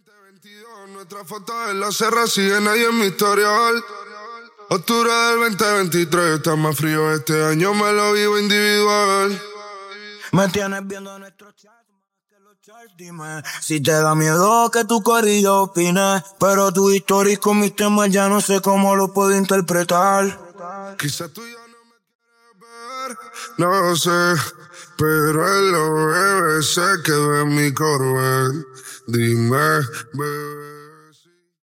2022, nuestra foto en la serra sigue nadie en mi historial. Octubre del 2023, está más frío este año, me lo vivo individual. Me tienes viendo nuestros chats más que los charts, dime si te da miedo que tu corrido opine. Pero tu historia con mis temas ya no sé cómo lo puedo interpretar. Quizás tú ya no me quieres ver, no sé, pero en los bebés se quedó en mi Corvette. Dime, bebé.